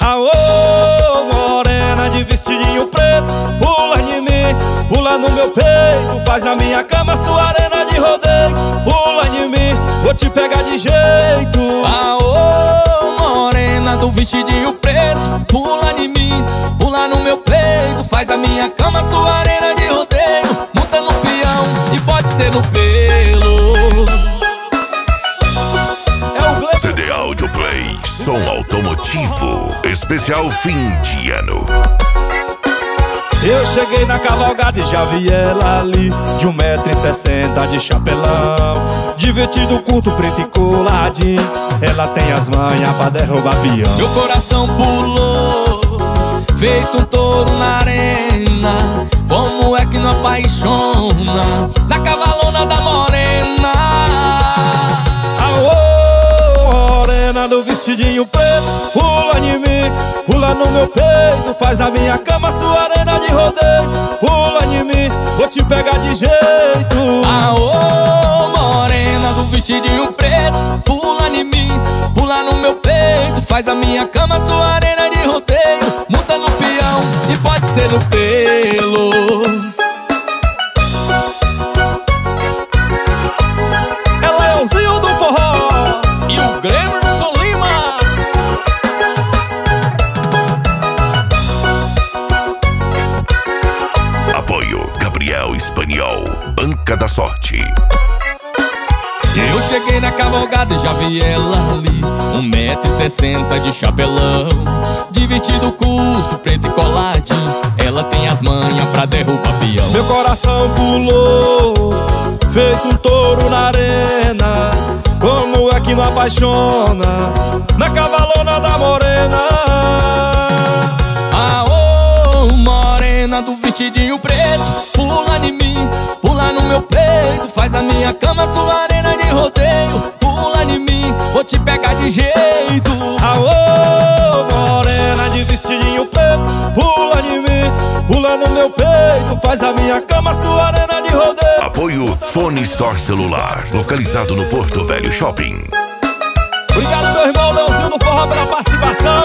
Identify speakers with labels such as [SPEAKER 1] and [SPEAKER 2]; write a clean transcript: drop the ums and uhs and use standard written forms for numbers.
[SPEAKER 1] Aô, morena de vestidinho preto, pula em mim, pula no meu peito, faz na minha cama sua arena de rodeio. Pula em mim, vou te pegar de jeito.
[SPEAKER 2] Aô, morena do vestidinho preto, pula em mim, pula no meu peito, faz a minha cama sua arena de rodeio. Monta no peão e pode ser no pelo.
[SPEAKER 3] CD Audio Play, som automotivo, especial fim de ano.
[SPEAKER 1] Eu cheguei na cavalgada e já vi ela ali, de 1,60 m de chapelão, de vestido curto, preto e coladinho. Ela tem as manhas pra derrubar peão.
[SPEAKER 2] Meu coração pulou, feito um touro na arena. Como é que não apaixona na cavalona da morena?
[SPEAKER 1] Do vestidinho preto, pula em mim, pula no meu peito, faz na minha cama sua arena de rodeio. Pula em mim, vou te pegar de jeito.
[SPEAKER 2] Aô, morena do vestidinho preto, pula em mim, pula no meu peito, faz a minha cama sua arena de rodeio. Monta no peão e pode ser no pelo.
[SPEAKER 1] É Leãozinho do forró
[SPEAKER 2] e o Glemerson Lima.
[SPEAKER 3] Apoio Gabriel Espanhol, Banca da Sorte.
[SPEAKER 2] Eu cheguei na cavalgada e já vi ela ali, 1,60 m de chapelão, de vestido curto, preto e coladinho. Ela tem as manhas pra derrubar peão.
[SPEAKER 1] Meu coração pulou, feito um touro na arena. Como é que não apaixona na cavalona da morena?
[SPEAKER 2] Aô, morena do vestidinho preto, pula em mim, pula no meu peito, faz a minha cama sua arena de rodeio. Pula em mim, vou te pegar de jeito.
[SPEAKER 1] Aô, morena de vestidinho preto, pula em mim, pula no meu peito, faz a minha cama sua arena de rodeio.
[SPEAKER 3] Apoio Fone Store Celular, localizado no Porto Velho Shopping.
[SPEAKER 1] Obrigado, meu irmão Leãozinho do forró, pela participação.